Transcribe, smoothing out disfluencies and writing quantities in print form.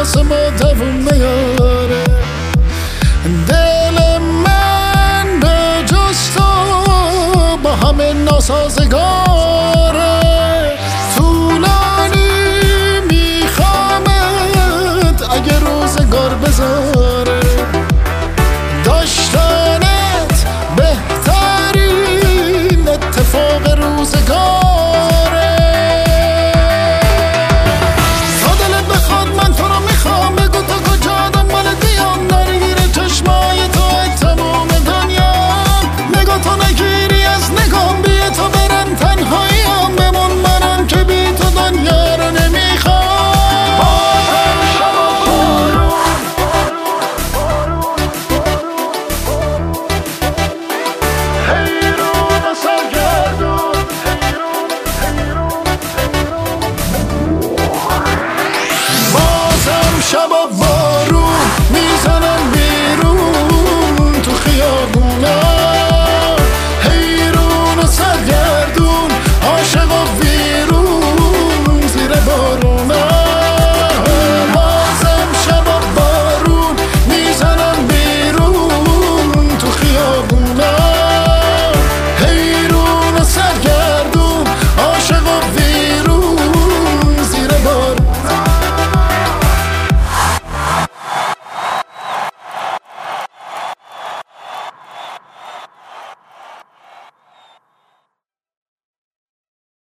واسه ما دووم نیاره. دل من به جز تو با همه ناسازگاره. طولانی میخوامت اگه روزگار بذاره. داشتنت بهترین اتفاق روزگاره. تا دلت بخواد من تو رو میخوام، بگو تا کجا دنبال دیام، درگیر چشمای تو تمام دنیا. نگاه تو نگیری از نگام، بی تو برم تنهاییم، بمون منم که بی تو دنیا رو نمیخوام. شب